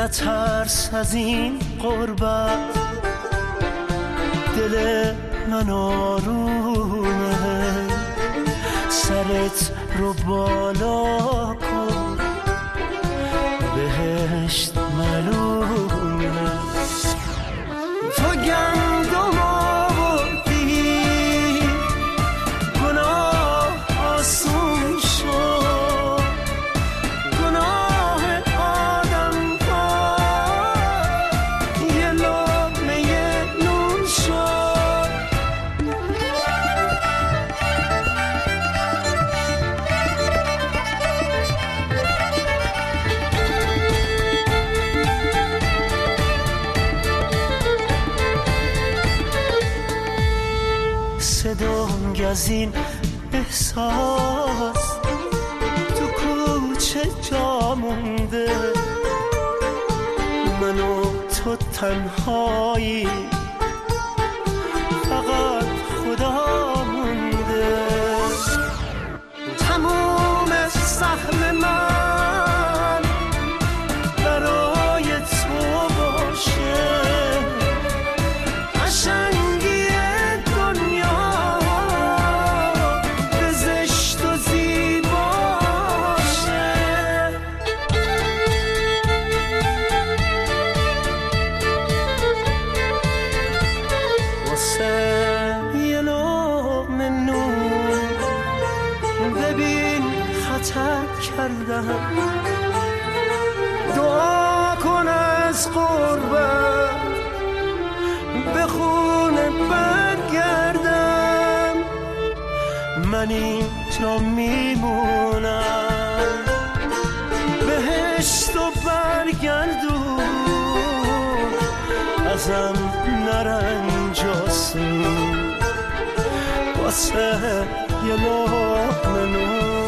نترس از این غربت، دل من آرومه، سرت رو بالا کن، بهشت معلومه. تو گندم آوردی گناه آسون شد، گناه آدم ها یه لقمه نون شد. صدام از این احساس تو کوچه جا مونده، من و تو تنهایی، فقط خدا مونده. تموم سهم من برای تو باشه، قشنگی دنیا به زشت و زیباشه. واسه یه لقمه نون ببین خطر کردم، دعا کن از قربت به خونه برگردم. من اینجا میمونم، بهشت و برگردون، ازم نرنجاسون، واسه یه لقمه نون.